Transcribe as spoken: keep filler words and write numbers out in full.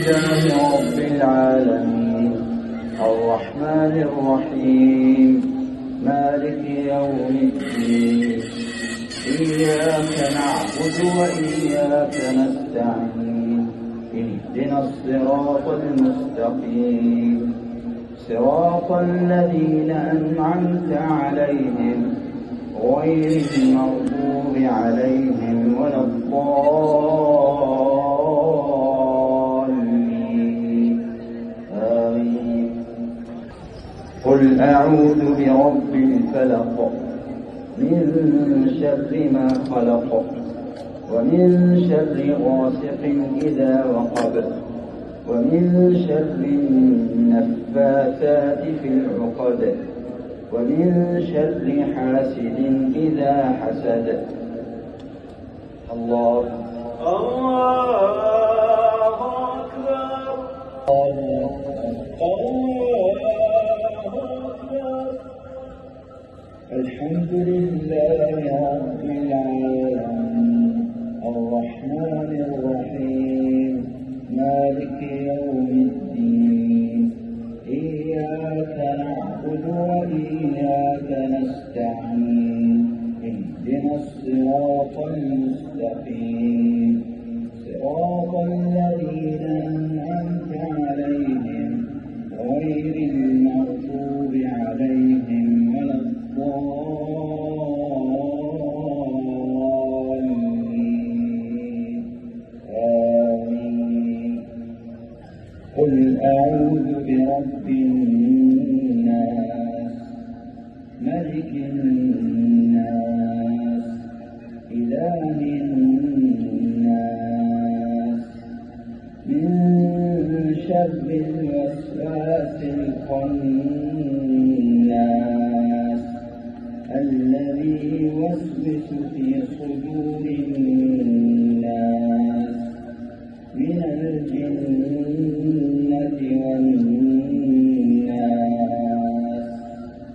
لله رب العالمين الرحمن الرحيم مالك يوم الدين إياك نعبد وإياك نستعين اهدنا الصراط المستقيم صراط الذين أنعمت عليهم غير المغضوب عليهم ولا الضالين آمين. قل أعوذ برب الفلق من شر ما خلق ومن شر غاسق إذا وقب ومن شر النفاثات في العقد ومن شر حاسد إذا حسد. الله الله أكبر الله أكبر. الحمد لله رب العالمين الرحمن الرحيم مالك يوم الدين إياك نعبد وإياك نستعين اهدنا الصراط المستقيم صراط الذين أنعمت عليهم غير المغضوب عليهم ولا الضالين آمين. قل أعوذ برب الناس ملك الناس إله الناس من شر الوسواس الخناس الذي يوسوس في صدور